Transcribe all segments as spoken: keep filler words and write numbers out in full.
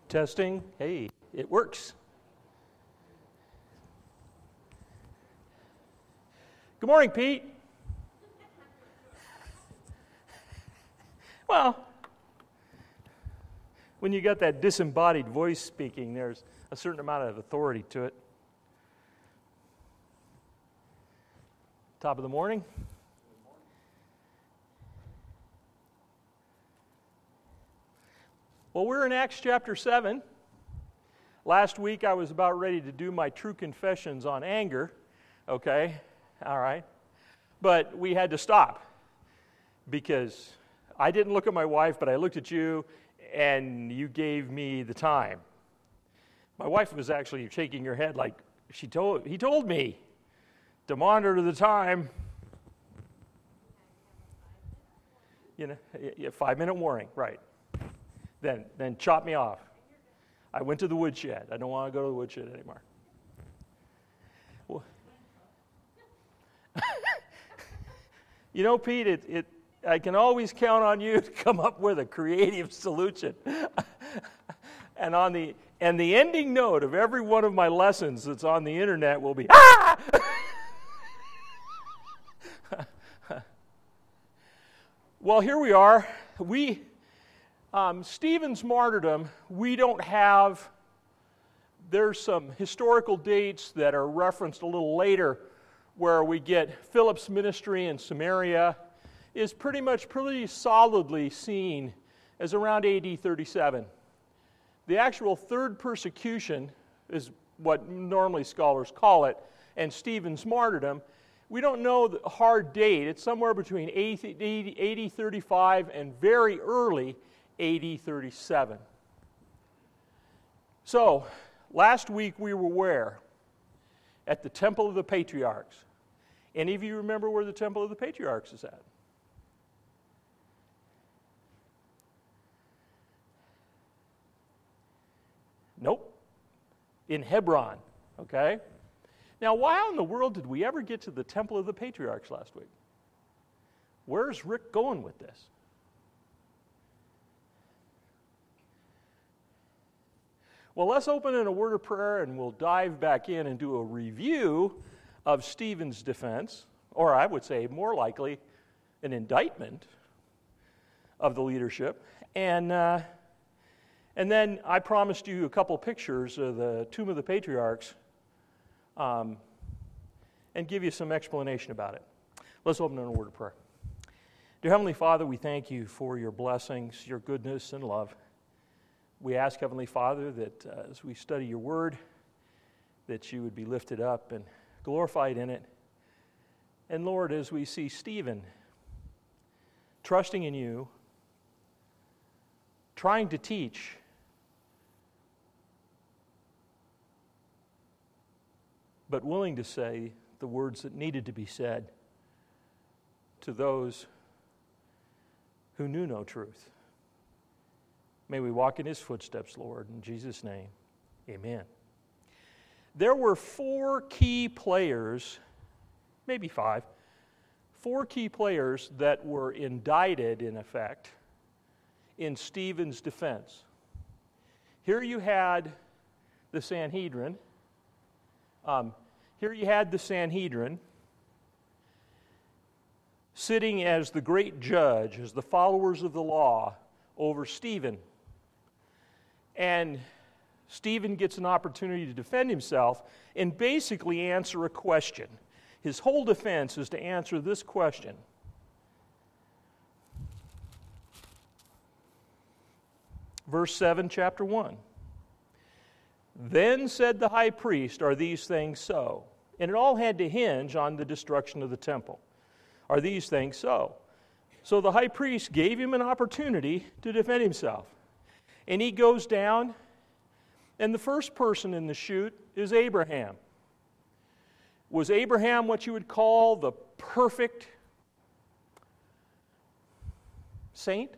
Testing. Hey, it works. Good morning, Pete. Well, when you got that disembodied voice speaking, there's a certain amount of authority to it. Top of the morning. Well, we're in Acts chapter seven. Last week I was about ready to do my true confessions on anger. Okay, all right. But we had to stop because I didn't look at my wife, but I looked at you and you gave me the time. My wife was actually shaking her head like she told he told me to monitor the time. You know, yeah, five minute warning, right. Then, then chop me off. I went to the woodshed. I don't want to go to the woodshed anymore. Well, you know, Pete, it, it, I can always count on you to come up with a creative solution. and on the and the ending note of every one of my lessons that's on the internet will be ah. Well, here we are. We. Um, Stephen's martyrdom, we don't have, there's some historical dates that are referenced a little later where we get Philip's ministry in Samaria is pretty much pretty solidly seen as around A D thirty-seven. The actual third persecution is what normally scholars call it, and Stephen's martyrdom, we don't know the hard date. It's somewhere between A D thirty-five and very early A D thirty-seven. So, last week we were where? At the Temple of the Patriarchs. Any of you remember where the Temple of the Patriarchs is at? Nope. In Hebron, okay? Now, why in the world did we ever get to the Temple of the Patriarchs last week? Where's Rick going with this? Well, let's open in a word of prayer and we'll dive back in and do a review of Stephen's defense, or I would say more likely an indictment of the leadership. And, uh, and then I promised you a couple pictures of the Tomb of the Patriarchs um, and give you some explanation about it. Let's open in a word of prayer. Dear Heavenly Father, we thank you for your blessings, your goodness and love. We ask, Heavenly Father, that uh, as we study your word, that you would be lifted up and glorified in it. And Lord, as we see Stephen trusting in you, trying to teach, but willing to say the words that needed to be said to those who knew no truth. May we walk in his footsteps, Lord, in Jesus' name, amen. There were four key players, maybe five, four key players that were indicted, in effect, in Stephen's defense. Here you had the Sanhedrin. Um, here you had the Sanhedrin sitting as the great judge, as the followers of the law over Stephen. And Stephen gets an opportunity to defend himself and basically answer a question. His whole defense is to answer this question. Verse seven, chapter one. Then said the high priest, "Are these things so?" And it all had to hinge on the destruction of the temple. Are these things so? So the high priest gave him an opportunity to defend himself. And he goes down, and the first person in the chute is Abraham. Was Abraham what you would call the perfect saint?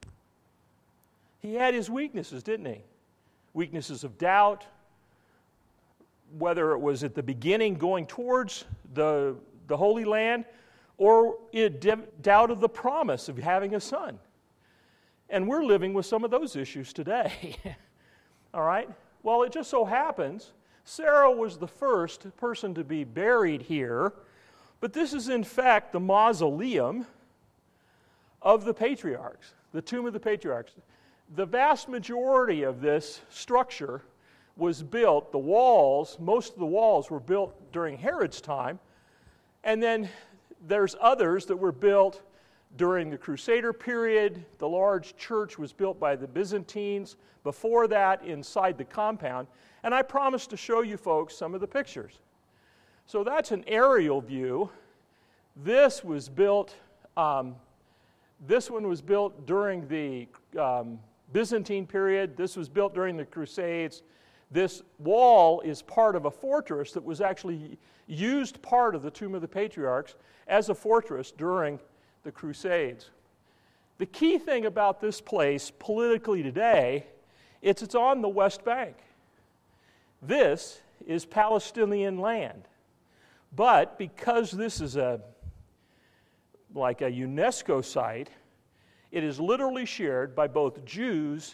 He had his weaknesses, didn't he? Weaknesses of doubt, whether it was at the beginning going towards the, the Holy Land, or it doubt of the promise of having a son. And we're living with some of those issues today. All right? Well, it just so happens Sarah was the first person to be buried here, but this is in fact the mausoleum of the patriarchs, the tomb of the patriarchs. The vast majority of this structure was built, the walls, most of the walls were built during Herod's time, and then there's others that were built during the Crusader period. The large church was built by the Byzantines. Before that, inside the compound. And I promised to show you folks some of the pictures. So that's an aerial view. This was built, um, this one was built during the um, Byzantine period. This was built during the Crusades. This wall is part of a fortress that was actually used part of the Tomb of the Patriarchs as a fortress during the Crusades. The key thing about this place politically today, it's it's on the West Bank. This is Palestinian land. But because this is a like a UNESCO site, it is literally shared by both Jews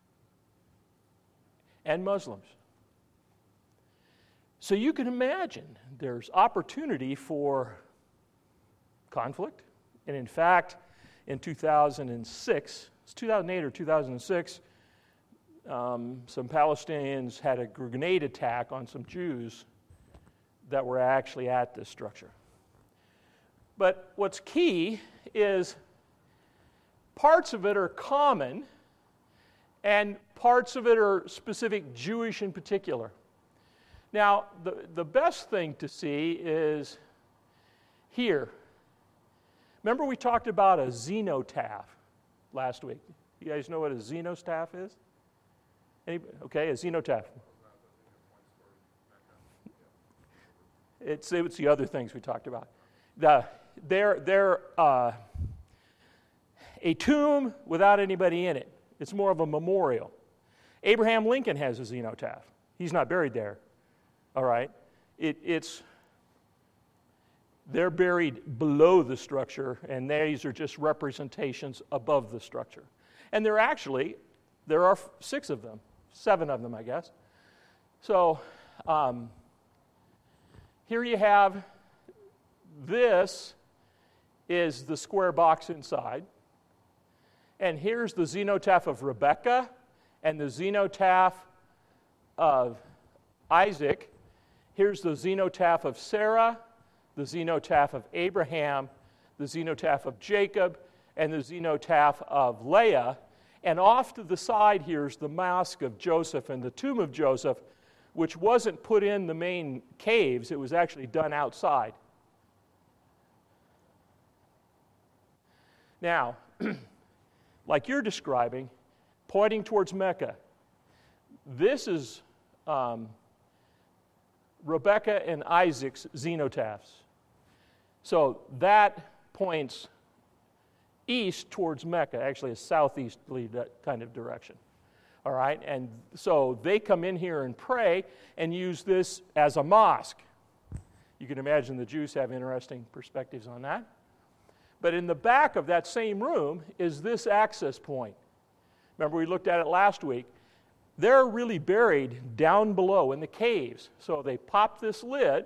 and Muslims. So you can imagine there's opportunity for conflict. And in fact, in two thousand six, it's two thousand eight or two thousand six, um, some Palestinians had a grenade attack on some Jews that were actually at this structure. But what's key is parts of it are common and parts of it are specific Jewish in particular. Now, the, the best thing to see is here. Remember we talked about a zenotaph last week. You guys know what a zenotaph is? Any, okay, a zenotaph. It's, it's the other things we talked about. The, they're they're uh, a tomb without anybody in it. It's more of a memorial. Abraham Lincoln has a zenotaph. He's not buried there. All right? It, it's... They're buried below the structure, and these are just representations above the structure. And there actually, there are six of them, seven of them, I guess. So um, here you have, this is the square box inside. And here's the zenotaph of Rebekah and the zenotaph of Isaac. Here's the zenotaph of Sarah, the zenotaph of Abraham, the zenotaph of Jacob, and the zenotaph of Leah. And off to the side here is the mosque of Joseph and the tomb of Joseph, which wasn't put in the main caves. It was actually done outside. Now, like you're describing, pointing towards Mecca, this is um, Rebekah and Isaac's zenotaphs. So that points east towards Mecca, actually a southeasterly kind of direction. All right, and so they come in here and pray and use this as a mosque. You can imagine the Jews have interesting perspectives on that. But in the back of that same room is this access point. Remember we looked at it last week. They're really buried down below in the caves. So they pop this lid,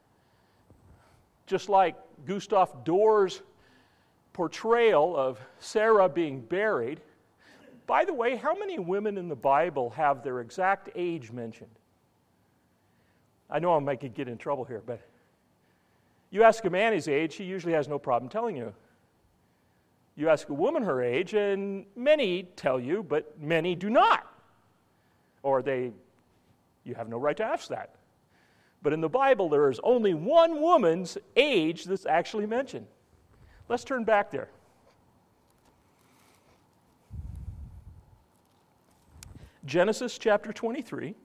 just like Gustav Dor's portrayal of Sarah being buried. By the way, how many women in the Bible have their exact age mentioned? I know I might get in trouble here, but you ask a man his age, he usually has no problem telling you. You ask a woman her age, and many tell you, but many do not. Or they, you have no right to ask that. But in the Bible, there is only one woman's age that's actually mentioned. Let's turn back there. Genesis chapter twenty-three.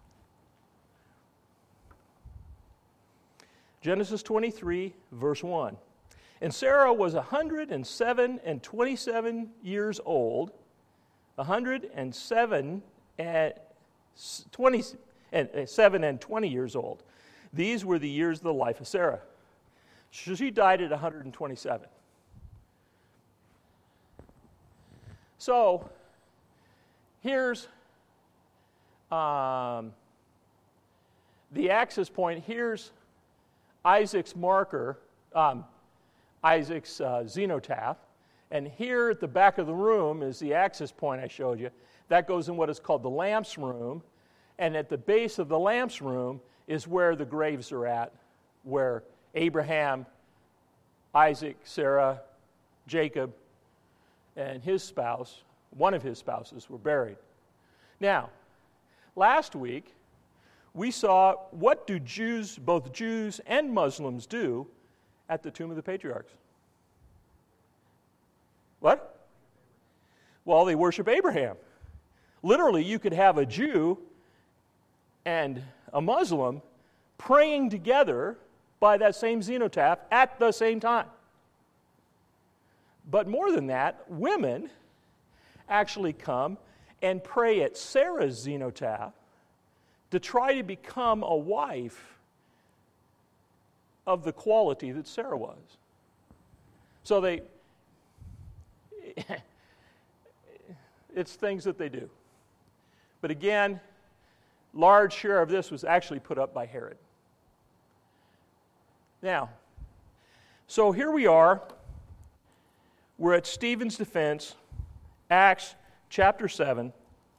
Genesis twenty-three, verse one. And Sarah was one hundred seven and twenty-seven years old, one hundred seven and twenty, and seven and twenty years old. These were the years of the life of Sarah. She died at one hundred twenty-seven. So, here's um, the access point, here's Isaac's marker, um, Isaac's uh, zenotaph, and here at the back of the room is the access point I showed you. That goes in what is called the lamps room, and at the base of the lamps room is where the graves are at, where Abraham, Isaac, Sarah, Jacob, and his spouse, one of his spouses, were buried. Now, last week, we saw what do Jews, both Jews and Muslims, do at the tomb of the patriarchs. What? Well, they worship Abraham. Literally, you could have a Jew and a Muslim praying together by that same zenotaph at the same time. But more than that, women actually come and pray at Sarah's zenotaph to try to become a wife of the quality that Sarah was. So they, it's things that they do. But again, large share of this was actually put up by Herod. Now, so here we are. We're at Stephen's defense, Acts chapter seven.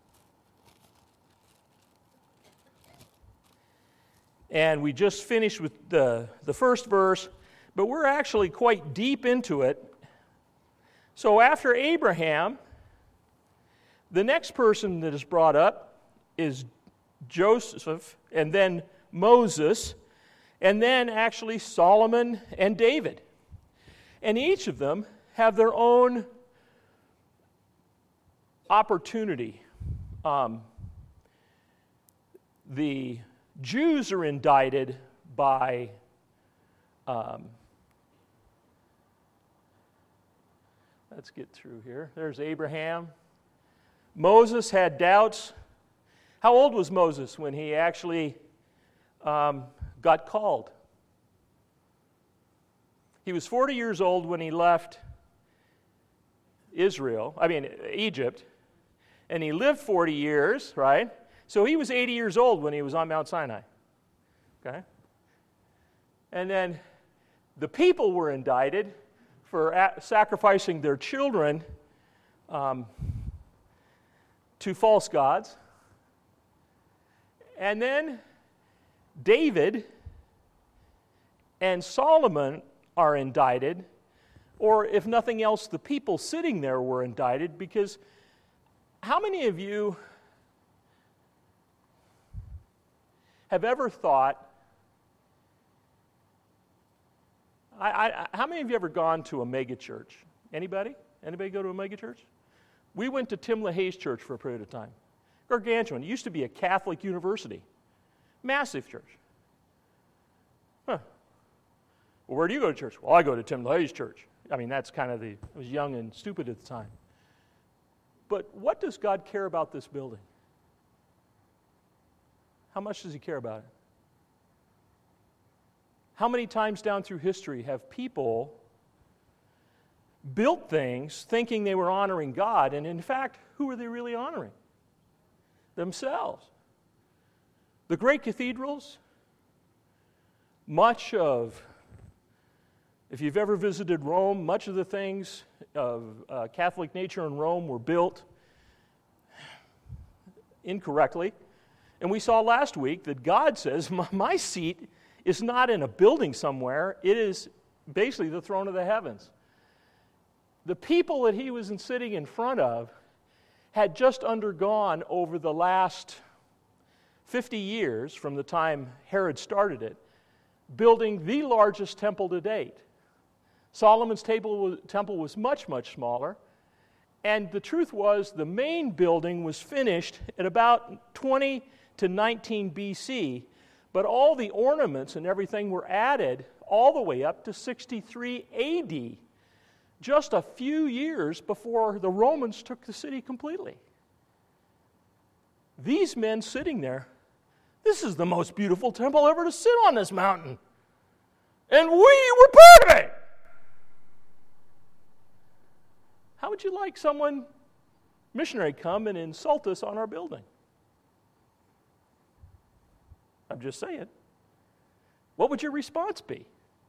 And we just finished with the, the first verse, but we're actually quite deep into it. So after Abraham, the next person that is brought up is Joseph, and then Moses, and then actually Solomon and David. And each of them have their own opportunity. Um, the Jews are indicted by um, let's get through here. There's Abraham. Moses had doubts. How old was Moses when he actually um, got called? He was forty years old when he left Israel, I mean Egypt, and he lived forty years, right? So he was eighty years old when he was on Mount Sinai. Okay? And then the people were indicted for a- sacrificing their children um, to false gods. And then David and Solomon are indicted, or if nothing else, the people sitting there were indicted, because how many of you have ever thought, I, I, how many of you ever gone to a mega church? Anybody? Anybody go to a mega church? We went to Tim LaHaye's church for a period of time. Gargantuan. It used to be a Catholic university. Massive church. Huh. Well, where do you go to church? Well, I go to Tim LaHaye's church. I mean, that's kind of the, I was young and stupid at the time. But what does God care about this building? How much does he care about it? How many times down through history have people built things thinking they were honoring God, and in fact, who are they really honoring? Themselves. The great cathedrals, much of, if you've ever visited Rome, much of the things of uh, Catholic nature in Rome were built incorrectly. And we saw last week that God says, my seat is not in a building somewhere, it is basically the throne of the heavens. The people that he was sitting in front of had just undergone over the last fifty years, from the time Herod started it, building the largest temple to date. Solomon's temple was much, much smaller. And the truth was, the main building was finished at about twenty to nineteen B C, but all the ornaments and everything were added all the way up to sixty-three A D, just a few years before the Romans took the city completely. These men sitting there, this is the most beautiful temple ever to sit on this mountain. And we were part of it. How would you like someone, missionary, come and insult us on our building? I'm just saying. What would your response be?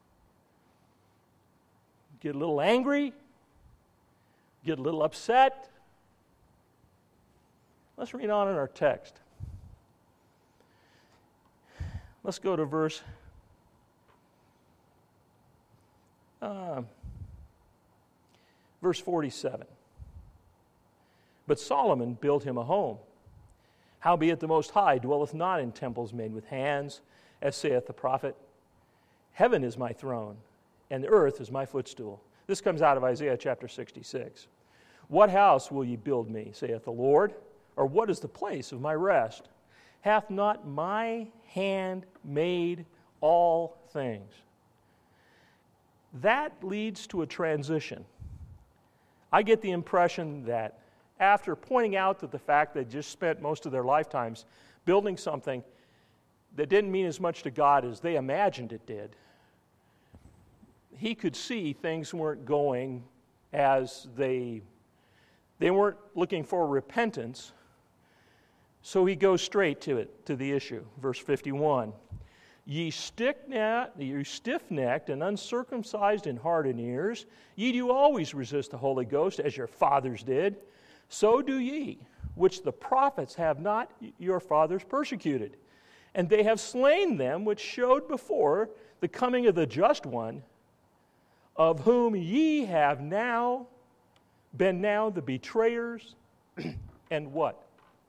Get a little angry? Get a little upset? Let's read on in our text. Let's go to verse uh, verse forty-seven. But Solomon built him a home. Howbeit the Most High dwelleth not in temples made with hands, as saith the prophet. Heaven is my throne, and the earth is my footstool. This comes out of Isaiah chapter sixty-six. What house will ye build me, saith the Lord? Or what is the place of my rest? Hath not my hand made all things? That leads to a transition. I get the impression that after pointing out that the fact they just spent most of their lifetimes building something that didn't mean as much to God as they imagined it did, he could see things weren't going as they, they weren't looking for repentance. So he goes straight to it, to the issue. Verse fifty-one. Ye stiff-necked, ye stiff-necked and uncircumcised in heart and ears, ye do always resist the Holy Ghost, as your fathers did. So do ye, which the prophets have not your fathers persecuted. And they have slain them which showed before the coming of the just one, of whom ye have now been now the betrayers, and what?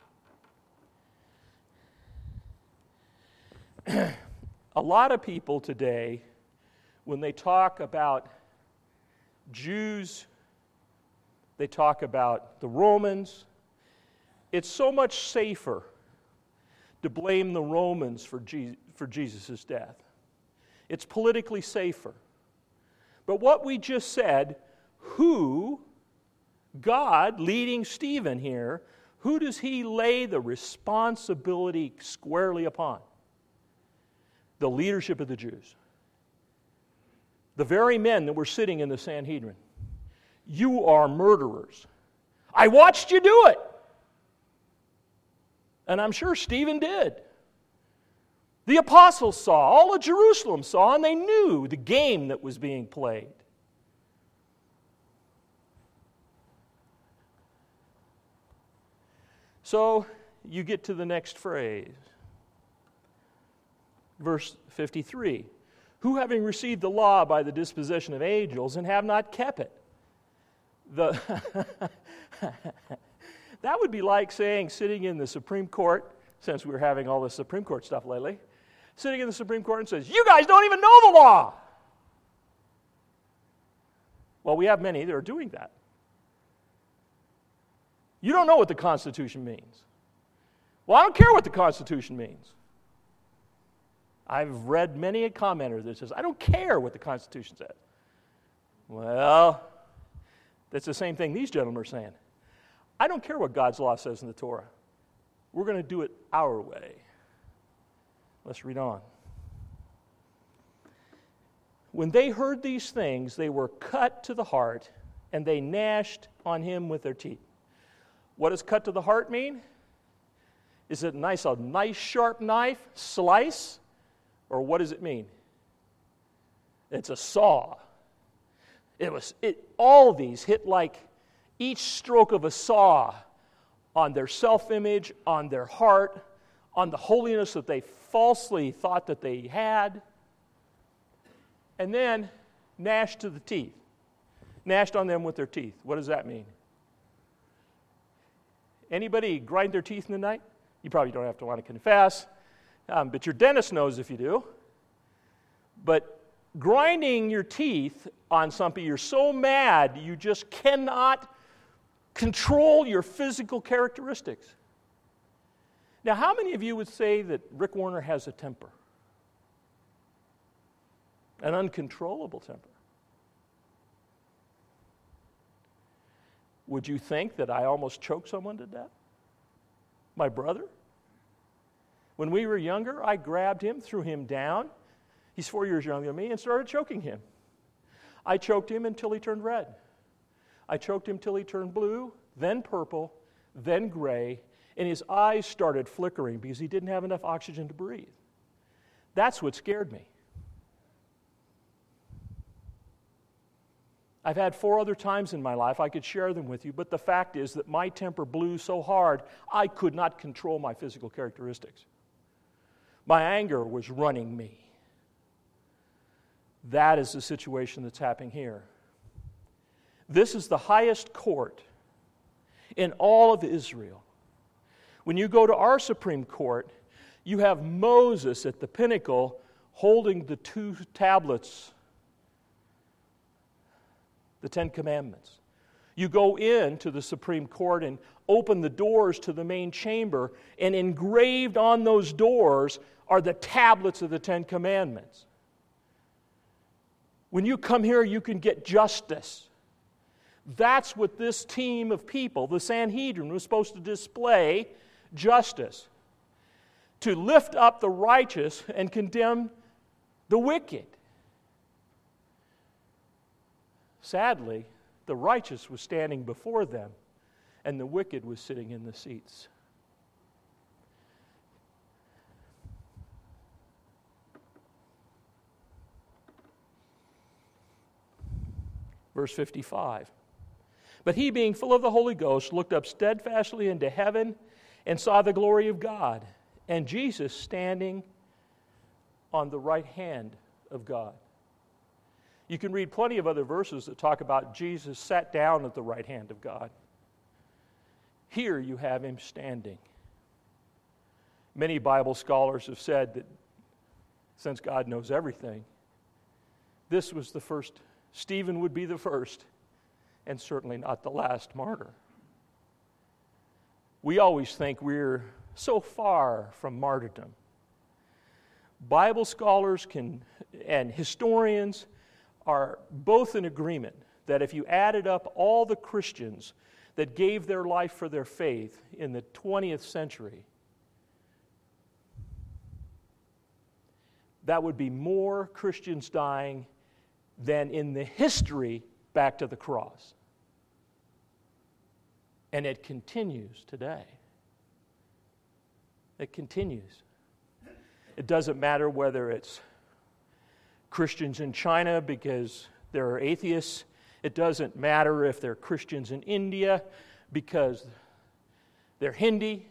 A lot of people today, when they talk about Jews, they talk about the Romans. It's so much safer to blame the Romans for Je- for Jesus' death. It's politically safer. But what we just said, who, God leading Stephen here, who does he lay the responsibility squarely upon? The leadership of the Jews. The very men that were sitting in the Sanhedrin. You are murderers. I watched you do it. And I'm sure Stephen did. The apostles saw, all of Jerusalem saw, and they knew the game that was being played. So you get to the next phrase. Verse fifty-three. Who having received the law by the disposition of angels and have not kept it? The that would be like saying, sitting in the Supreme Court, since we were having all this Supreme Court stuff lately, sitting in the Supreme Court and says, you guys don't even know the law. Well, we have many that are doing that. You don't know what the Constitution means. Well, I don't care what the Constitution means. I've read many a commenter that says, I don't care what the Constitution says. Well, that's the same thing these gentlemen are saying. I don't care what God's law says in the Torah. We're going to do it our way. Let's read on. When they heard these things, they were cut to the heart, and they gnashed on him with their teeth. What does cut to the heart mean? Is it nice, a nice sharp knife, slice? Or what does it mean? It's a saw. It was it, all these hit like each stroke of a saw on their self-image, on their heart, on the holiness that they falsely thought that they had, and then gnashed to the teeth. Gnashed on them with their teeth. What does that mean? Anybody grind their teeth in the night? You probably don't have to want to confess. Um, but your dentist knows if you do. But grinding your teeth on something, you're so mad you just cannot control your physical characteristics. Now, how many of you would say that Rick Warner has a temper? An uncontrollable temper. Would you think that I almost choked someone to death? My brother? When we were younger, I grabbed him, threw him down. He's four years younger than me, and started choking him. I choked him until he turned red. I choked him till he turned blue, then purple, then gray, and his eyes started flickering because he didn't have enough oxygen to breathe. That's what scared me. I've had four other times in my life, I could share them with you, but the fact is that my temper blew so hard, I could not control my physical characteristics. My anger was running me. That is the situation that's happening here. This is the highest court in all of Israel. When you go to our Supreme Court, you have Moses at the pinnacle holding the two tablets, the Ten Commandments. You go into the Supreme Court and open the doors to the main chamber, and engraved on those doors are the tablets of the Ten Commandments. When you come here, you can get justice. That's what this team of people, the Sanhedrin, was supposed to display: justice. To lift up the righteous and condemn the wicked. Sadly, the righteous was standing before them, and the wicked was sitting in the seats. Verse fifty-five. But he, being full of the Holy Ghost, looked up steadfastly into heaven and saw the glory of God, and Jesus standing on the right hand of God. You can read plenty of other verses that talk about Jesus sat down at the right hand of God. Here you have him standing. Many Bible scholars have said that since God knows everything, this was the first, Stephen would be the first, and certainly not the last martyr. We always think we're so far from martyrdom. Bible scholars can and historians are both in agreement that if you added up all the Christians that gave their life for their faith in the twentieth century, that would be more Christians dying than in the history back to the cross. And it continues today. It continues. It doesn't matter whether it's Christians in China because there are atheists. It doesn't matter if they're Christians in India because they're Hindi.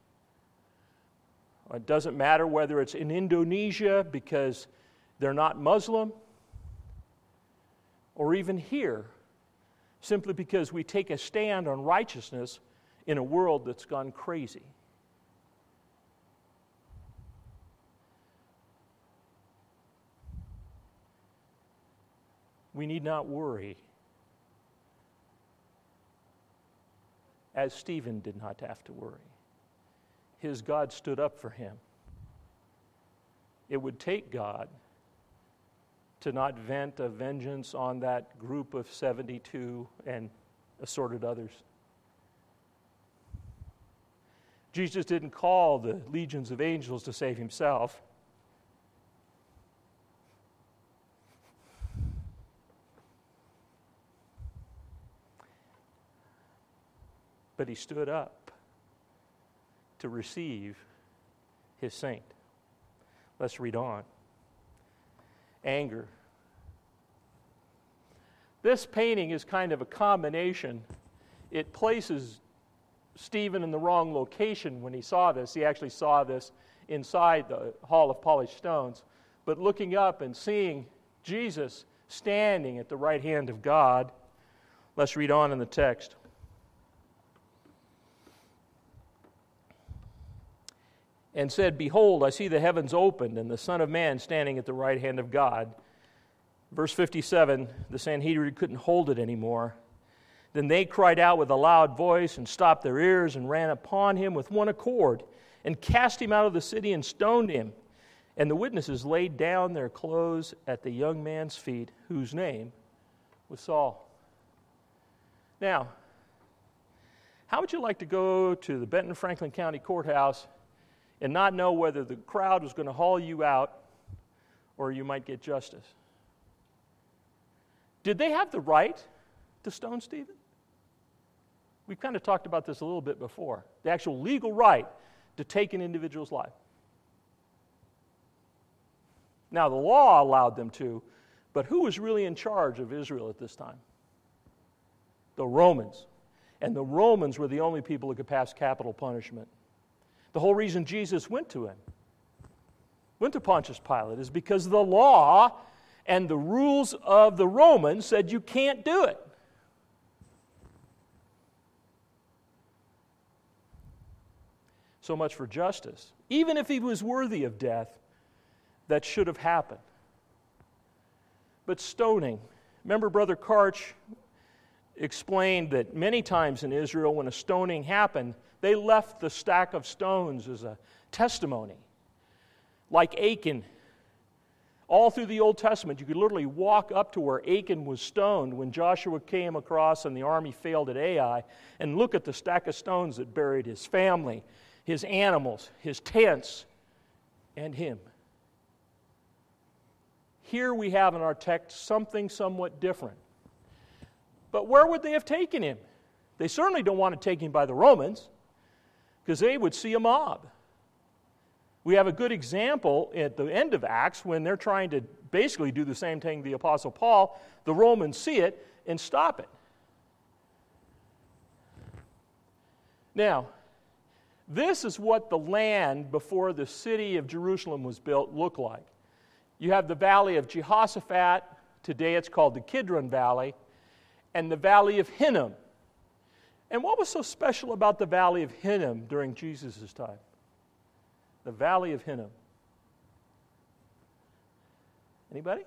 It doesn't matter whether it's in Indonesia because they're not Muslim. Or even here, simply because we take a stand on righteousness in a world that's gone crazy. We need not worry, as Stephen did not have to worry. His God stood up for him. It would take God to not vent a vengeance on that group of seventy-two and assorted others. Jesus didn't call the legions of angels to save himself. But he stood up to receive his saint. Let's read on. Anger. This painting is kind of a combination. It places Stephen in the wrong location when he saw this. He actually saw this inside the Hall of Polished Stones. But looking up and seeing Jesus standing at the right hand of God, let's read on in the text. And said, Behold, I see the heavens opened, and the Son of Man standing at the right hand of God. Verse fifty-seven, the Sanhedrin couldn't hold it anymore. Then they cried out with a loud voice and stopped their ears and ran upon him with one accord and cast him out of the city and stoned him. And the witnesses laid down their clothes at the young man's feet, whose name was Saul. Now, how would you like to go to the Benton Franklin County Courthouse and not know whether the crowd was going to haul you out or you might get justice? Did they have the right to stone Stephen? We've kind of talked about this a little bit before. The actual legal right to take an individual's life. Now, the law allowed them to, but who was really in charge of Israel at this time? The Romans. And the Romans were the only people who could pass capital punishment. The whole reason Jesus went to him, went to Pontius Pilate, is because the law and the rules of the Romans said you can't do it. So much for justice. Even if he was worthy of death, that should have happened. But stoning. Remember, Brother Karch explained that many times in Israel when a stoning happened, they left the stack of stones as a testimony. Like Achan. All through the Old Testament, you could literally walk up to where Achan was stoned when Joshua came across and the army failed at Ai, and look at the stack of stones that buried his family, his animals, his tents, and him. Here we have in our text something somewhat different. But where would they have taken him? They certainly don't want to take him by the Romans, because they would see a mob. We have a good example at the end of Acts when they're trying to basically do the same thing the Apostle Paul. The Romans see it and stop it. Now, this is what the land before the city of Jerusalem was built looked like. You have the valley of Jehoshaphat, today it's called the Kidron Valley, and the valley of Hinnom. And what was so special about the valley of Hinnom during Jesus' time? The valley of Hinnom. Anybody?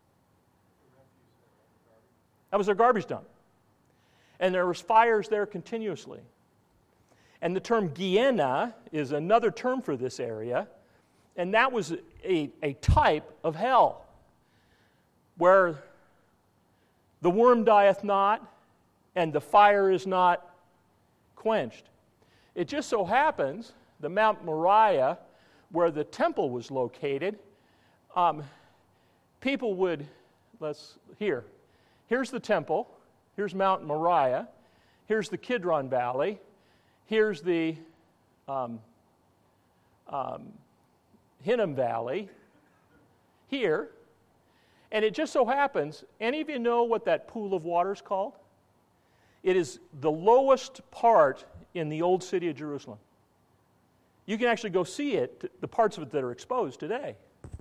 That was their garbage dump. And there was fires there continuously. And the term Gehenna is another term for this area, and that was a, a type of hell, where the worm dieth not, and the fire is not quenched. It just so happens, the Mount Moriah, where the temple was located, um, people would, let's, here, here's the temple, here's Mount Moriah, here's the Kidron Valley, here's the um, um, Hinnom Valley, here, and it just so happens, any of you know what that pool of water is called? It is the lowest part in the old city of Jerusalem. You can actually go see it, the parts of it that are exposed today.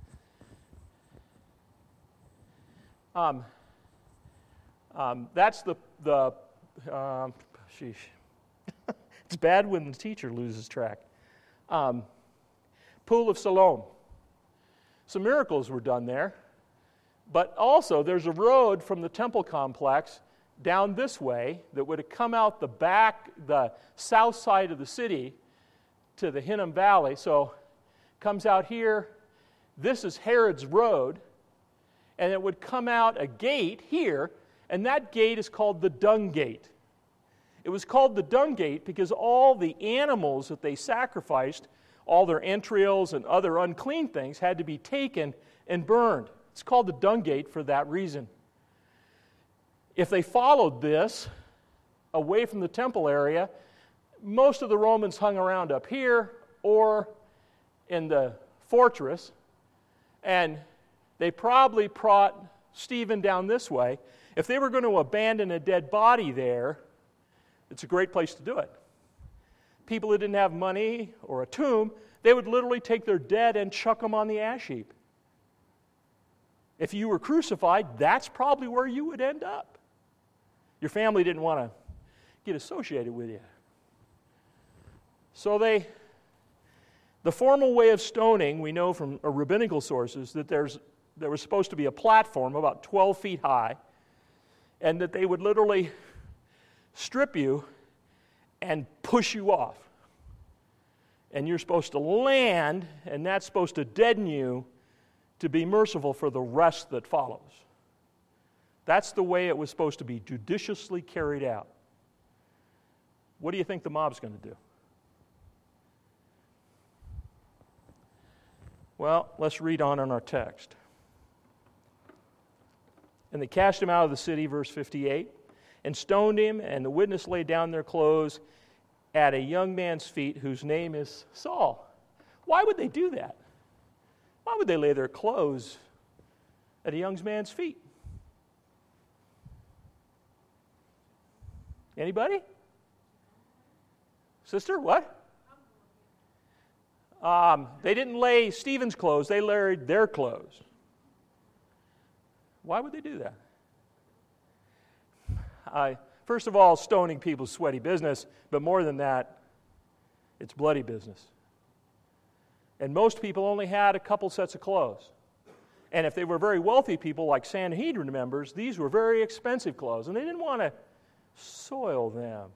Um, um, that's the, the um, sheesh. It's bad when the teacher loses track. Um, Pool of Siloam. Some miracles were done there. But also, there's a road from the temple complex down this way that would have come out the back, the south side of the city to the Hinnom Valley. So, comes out here. This is Herod's road. And it would come out a gate here, and that gate is called the Dung Gate. It was called the Dung Gate because all the animals that they sacrificed, all their entrails and other unclean things, had to be taken and burned. It's called the Dung Gate for that reason. If they followed this away from the temple area, most of the Romans hung around up here or in the fortress, and they probably brought Stephen down this way. If they were going to abandon a dead body there, it's a great place to do it. People who didn't have money or a tomb, they would literally take their dead and chuck them on the ash heap. If you were crucified, that's probably where you would end up. Your family didn't want to get associated with you. So they, the formal way of stoning, we know from rabbinical sources that there's there was supposed to be a platform about twelve feet high, and that they would literally strip you and push you off. And you're supposed to land, and that's supposed to deaden you to be merciful for the rest that follows. That's the way it was supposed to be judiciously carried out. What do you think the mob's going to do? Well, let's read on in our text. And they cast him out of the city, verse fifty-eight, and stoned him, and the witness laid down their clothes at a young man's feet whose name is Saul. Why would they do that? Why would they lay their clothes at a young man's feet? Anybody? Sister, what? Um, they didn't lay Stephen's clothes, they laid their clothes. Why would they do that? I, first of all, stoning people is sweaty business, but more than that, it's bloody business. And most people only had a couple sets of clothes. And if they were very wealthy people, like Sanhedrin members, these were very expensive clothes, and they didn't want to soil them.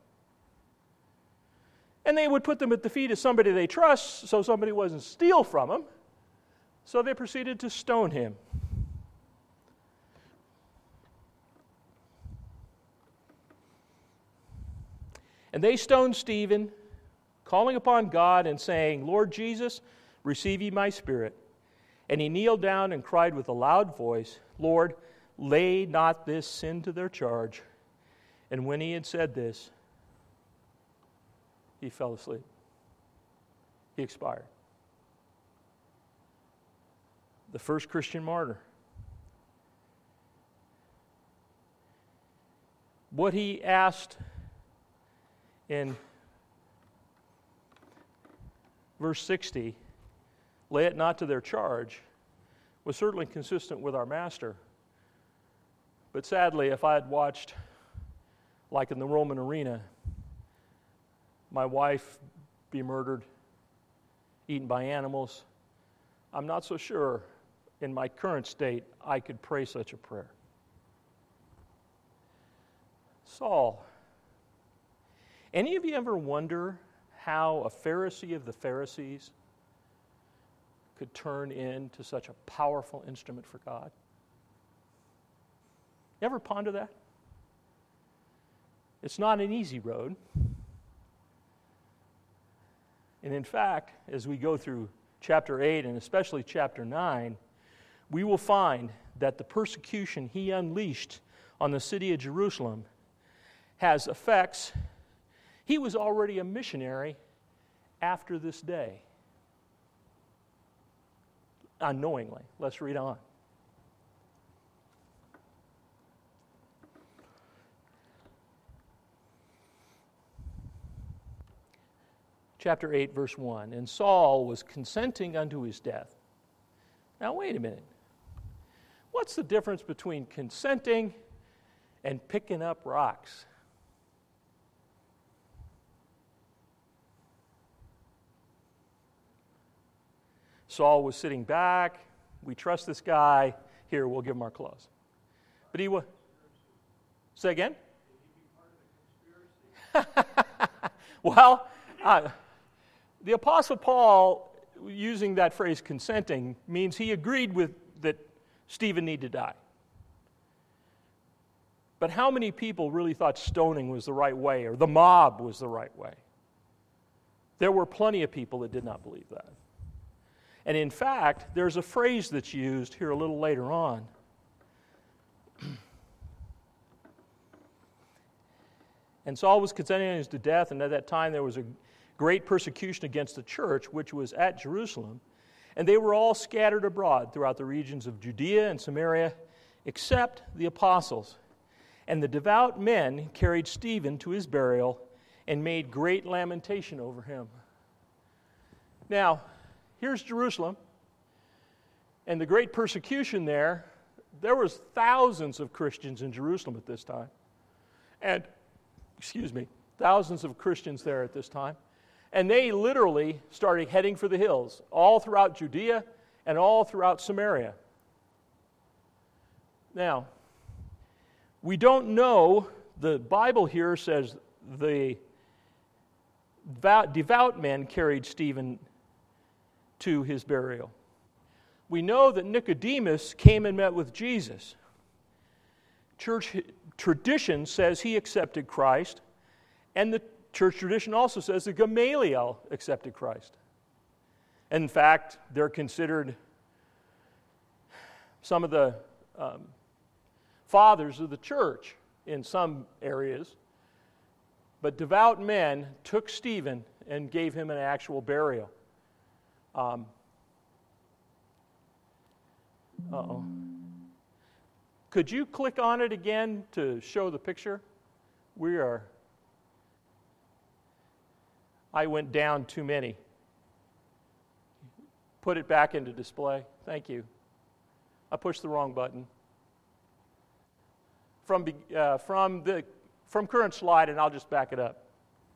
And they would put them at the feet of somebody they trust so somebody wasn't steal from them. So they proceeded to stone him. And they stoned Stephen, calling upon God and saying, Lord Jesus, receive ye my spirit. And he kneeled down and cried with a loud voice, Lord, lay not this sin to their charge. And when he had said this, he fell asleep. He expired. The first Christian martyr. What he asked in verse sixty, lay it not to their charge, was certainly consistent with our Master. But sadly, if I had watched, like in the Roman arena, my wife be murdered, eaten by animals, I'm not so sure in my current state I could pray such a prayer. Saul. Any of you ever wonder how a Pharisee of the Pharisees could turn into such a powerful instrument for God? You ever ponder that? It's not an easy road. And in fact, as we go through chapter eight and especially chapter nine, we will find that the persecution he unleashed on the city of Jerusalem has effects. He was already a missionary after this day. Unknowingly. Let's read on. Chapter eight, verse one. And Saul was consenting unto his death. Now, wait a minute. What's the difference between consenting and picking up rocks? Saul was sitting back. We trust this guy. Here, we'll give him our clothes. But he was. Say again? Well, uh, the Apostle Paul, using that phrase consenting, means he agreed with that Stephen needed to die. But how many people really thought stoning was the right way or the mob was the right way? There were plenty of people that did not believe that. And in fact, there's a phrase that's used here a little later on. And Saul was consenting to death, and at that time there was a great persecution against the church, which was at Jerusalem. And they were all scattered abroad throughout the regions of Judea and Samaria, except the apostles. And the devout men carried Stephen to his burial and made great lamentation over him. Now, here's Jerusalem, and the great persecution there. There was thousands of Christians in Jerusalem at this time. And, excuse me, thousands of Christians there at this time. And they literally started heading for the hills, all throughout Judea and all throughout Samaria. Now, we don't know, the Bible here says the devout men carried Stephen to his burial. We know that Nicodemus came and met with Jesus. Church tradition says he accepted Christ, and the church tradition also says that Gamaliel accepted Christ. In fact, they're considered some of the um, fathers of the church in some areas, but devout men took Stephen and gave him an actual burial. Um, Uh-oh. Could you click on it again to show the picture? We are... I went down too many. Put it back into display. Thank you. I pushed the wrong button. From, uh, from, the, from current slide, and I'll just back it up.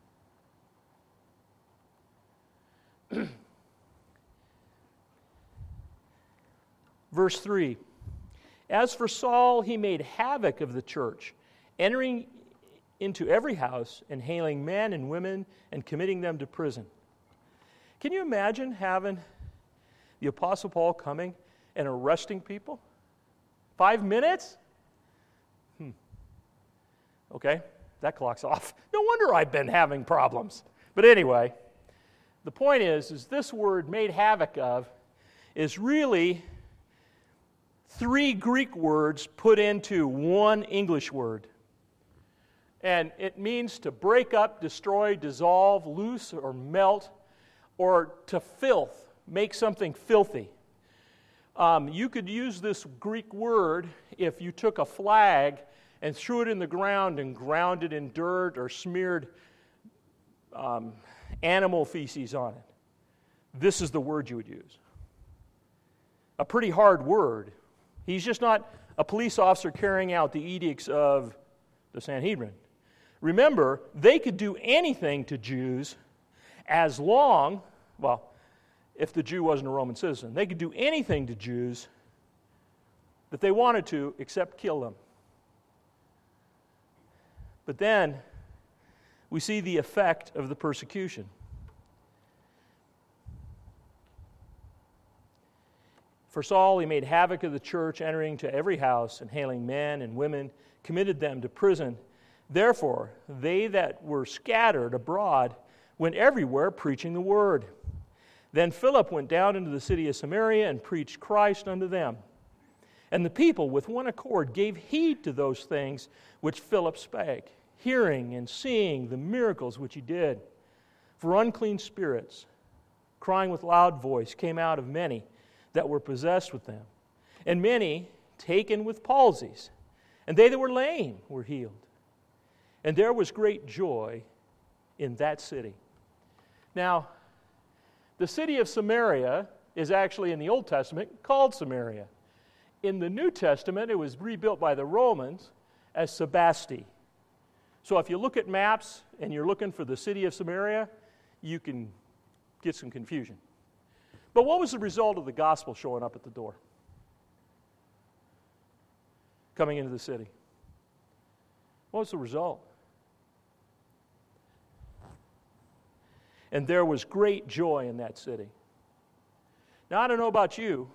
Verse three. As for Saul, he made havoc of the church, entering into every house and hailing men and women and committing them to prison. Can you imagine having the Apostle Paul coming and arresting people? Five minutes? Hmm. Okay, that clock's off. No wonder I've been having problems. But anyway, the point is, is this word made havoc of is really three Greek words put into one English word. And it means to break up, destroy, dissolve, loose, or melt, or to filth, make something filthy. Um, you could use this Greek word if you took a flag and threw it in the ground and ground it in dirt or smeared um, animal feces on it. This is the word you would use. A pretty hard word. He's just not a police officer carrying out the edicts of the Sanhedrin. Remember, they could do anything to Jews as long, well, if the Jew wasn't a Roman citizen, they could do anything to Jews that they wanted to except kill them. But then we see the effect of the persecution. For Saul, he made havoc of the church, entering to every house and hailing men and women, committed them to prison. Therefore, they that were scattered abroad went everywhere preaching the word. Then Philip went down into the city of Samaria and preached Christ unto them. And the people with one accord gave heed to those things which Philip spake, hearing and seeing the miracles which he did. For unclean spirits, crying with loud voice, came out of many that were possessed with them. And many taken with palsies, and they that were lame were healed. And there was great joy in that city. Now, the city of Samaria is actually in the Old Testament called Samaria. In the New Testament, it was rebuilt by the Romans as Sebasti. So if you look at maps and you're looking for the city of Samaria, you can get some confusion. But what was the result of the gospel showing up at the door? Coming into the city. What was the result? And there was great joy in that city. Now, I don't know about you.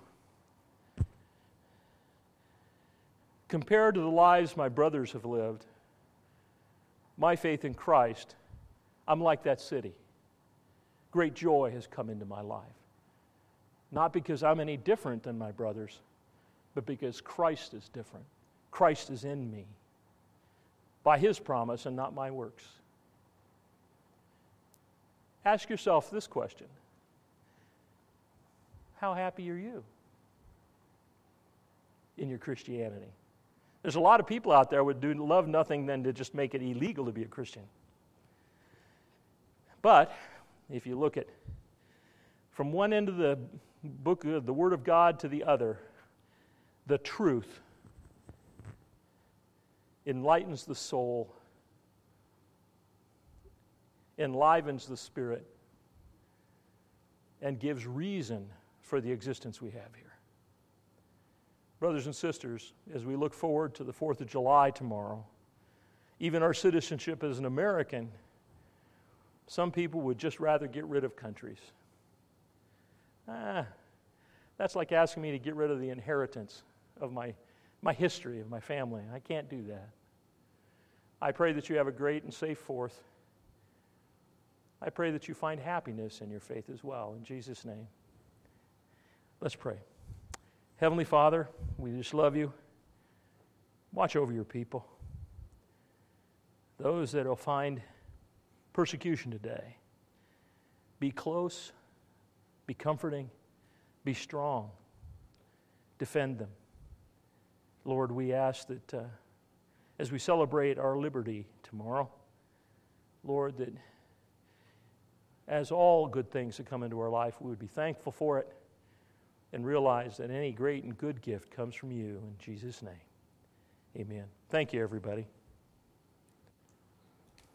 Compared to the lives my brothers have lived, my faith in Christ, I'm like that city. Great joy has come into my life. Not because I'm any different than my brothers, but because Christ is different. Christ is in me by His promise and not my works. Ask yourself this question. How happy are you in your Christianity? There's a lot of people out there who would do love nothing than to just make it illegal to be a Christian. But if you look at from one end of the book of the Word of God to the other, the truth enlightens the soul, enlivens the spirit, and gives reason for the existence we have here. Brothers and sisters, as we look forward to the fourth of July tomorrow, even our citizenship as an American, some people would just rather get rid of countries. Ah, that's like asking me to get rid of the inheritance of my, my history, of my family. I can't do that. I pray that you have a great and safe fourth. I pray that you find happiness in your faith as well. In Jesus' name. Let's pray. Heavenly Father, we just love you. Watch over your people. Those that will find persecution today. Be close, be comforting, be strong. defend them. Lord, we ask that uh, as we celebrate our liberty tomorrow, Lord, that as all good things that come into our life, we would be thankful for it and realize that any great and good gift comes from you. In Jesus' name, amen. Thank you, everybody.